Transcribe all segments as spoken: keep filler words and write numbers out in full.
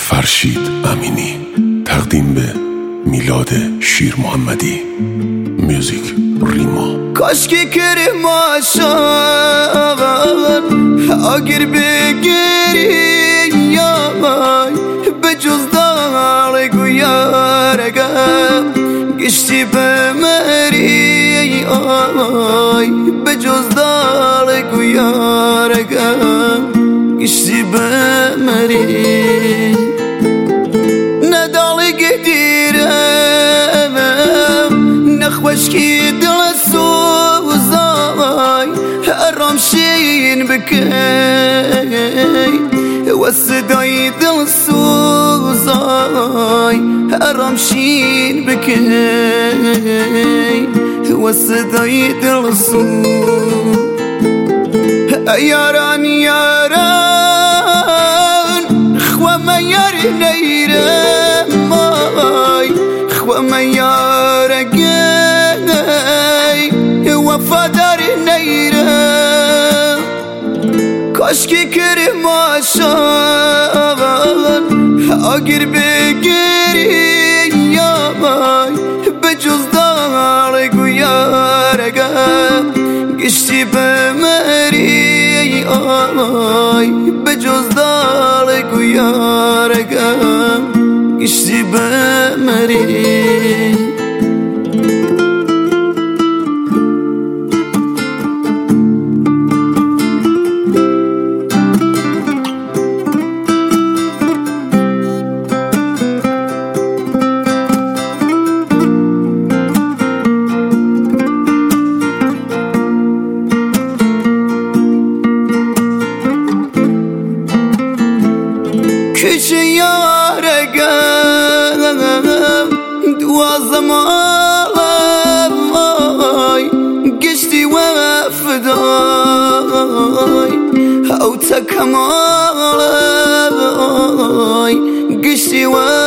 فرشید امینی. تقدیم به میلاد شیر محمدی. میوزیک ریما. کاش که کریم آشان اگر بگیری یای به جز دار گویارگم گشتی بمری آی به جز دار گویارگم گشتی بمری ندالی گدیرم نخوشکی دل سوزای رامشین بکی و صدای دل سوزای رامشین بکی و صدای دل سوز یاران یاران خوام یار نیرم مای خوام یار گی وفادار نیرم کاش که کریم آشان اگر بگیری یای به جز دار گویارگم گشتی بمری آی به جز دار گویارگم گشتی بمری کچه یارگم دوازم آلای گشتی وفدای او تکمالای گشتی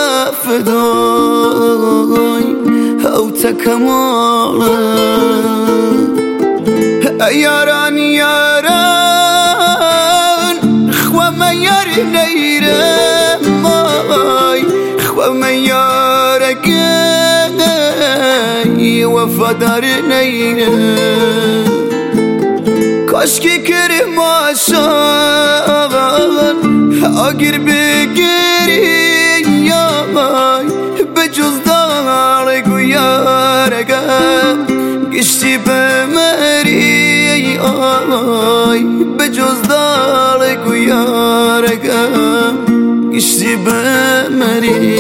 وفدای او تکمالای یاران یاران خوام یار نیرم مای خوام یار گی وفادار نیرم کاش که کریم آشان اگر بگیری یای به جز دار گویارگم گشتی بمری آی به جز دار گویارگم گشتی بمری